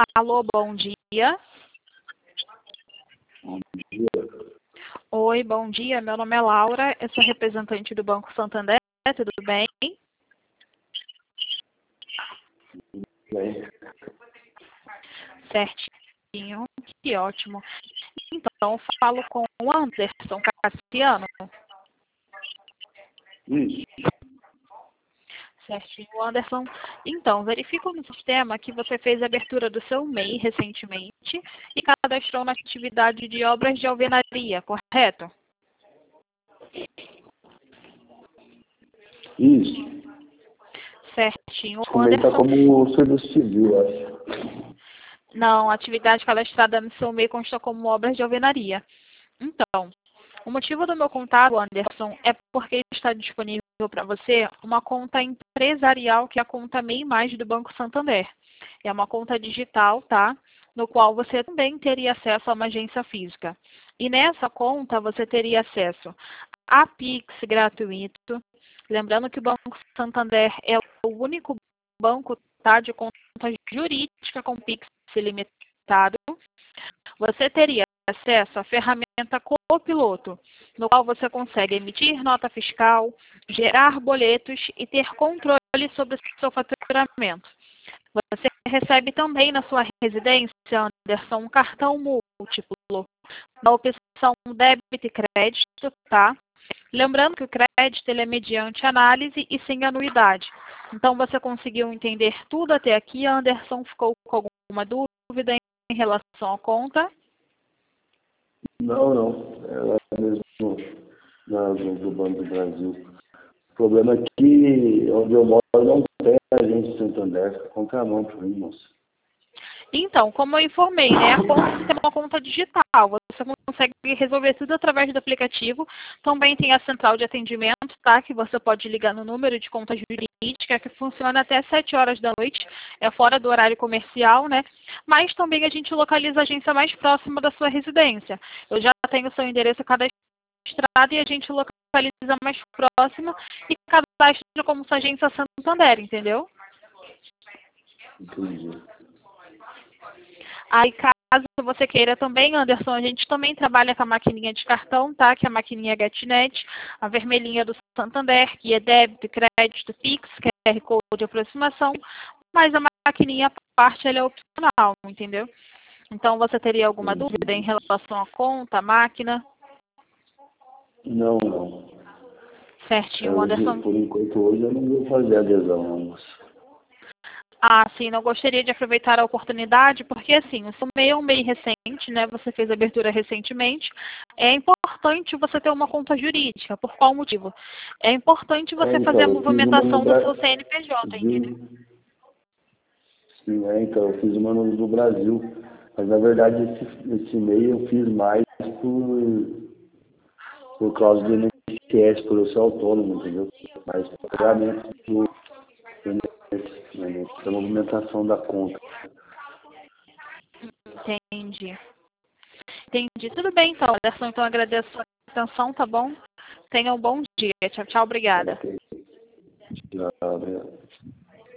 Alô, bom dia. Bom dia. Oi, bom dia. Meu nome é Laura, eu sou representante do Banco Santander. Tudo bem? Bem, Certinho, que ótimo. Então, eu falo com o Anderson Cassiano. isso. Certinho, Anderson. Então, verifico no sistema que você fez a abertura do seu MEI recentemente e cadastrou na atividade de obras de alvenaria, correto? Isso. Certinho, Comenta Anderson. como serviço civil, acho. Não, a atividade cadastrada no seu MEI consta como obras de alvenaria. Então, o motivo do meu contato, Anderson, é porque está disponível para você uma conta empresarial, que é a conta MEI Mais do Banco Santander. É uma conta digital, tá? No qual você também teria acesso a uma agência física. E nessa conta você teria acesso a Pix gratuito. Lembrando que o Banco Santander é o único banco, tá, de conta jurídica com Pix ilimitado. Você teria acesso à ferramenta Copiloto, no qual você consegue emitir nota fiscal, gerar boletos e ter controle sobre o seu faturamento. Você recebe também na sua residência, Anderson, um cartão múltiplo, na opção débito e crédito, tá? Lembrando que o crédito ele é mediante análise e sem anuidade. Então, você conseguiu entender tudo até aqui, Anderson? Ficou com alguma dúvida em relação à conta? Não. Ela é mesmo do Banco do Brasil. O problema é que onde eu moro não tem agência Santander. Fica contramão para mim, moça. Então, como eu informei, né, a conta é uma conta digital. Você consegue resolver tudo através do aplicativo. Também tem a central de atendimento, tá? Que você pode ligar no número de conta jurídica, que funciona até 7 horas da noite. É fora do horário comercial, né? Mas também a gente localiza a agência mais próxima da sua residência. Eu já tenho o seu endereço cadastrado e a gente localiza mais próxima e cadastra como sua agência Santander, entendeu? Entendi. Aí, caso você queira também, Anderson, a gente também trabalha com a maquininha de cartão, tá? Que é a maquininha GetNet, a vermelhinha do Santander, que é débito, crédito, Pix, QR Code de aproximação, mas a maquininha, a parte, ela é opcional, entendeu? Então, você teria alguma Entendi. dúvida em relação à conta, à máquina? Não. Certinho, Hoje, Anderson. por enquanto, hoje eu não vou fazer adesão, não, moça. Ah, sim, não gostaria de aproveitar a oportunidade, porque assim, o seu MEI é um MEI recente, né? Você fez a abertura recentemente. É importante você ter uma conta jurídica. Por qual motivo? É importante você fazer a Então, eu fiz uma no movimentação do seu CNPJ, entendeu? Brasil. Sim, então, eu fiz uma no Brasil. Mas, na verdade, esse e-mail eu fiz mais por causa do INSS, por eu ser autônomo, entendeu? Mas o pagamento do INSS, né, da movimentação da conta. Entendi. Entendi. Tudo bem, então, Anderson. Então, agradeço a sua atenção, tá bom? Tenha um bom dia. Tchau, tchau. Obrigada. Ok. Já,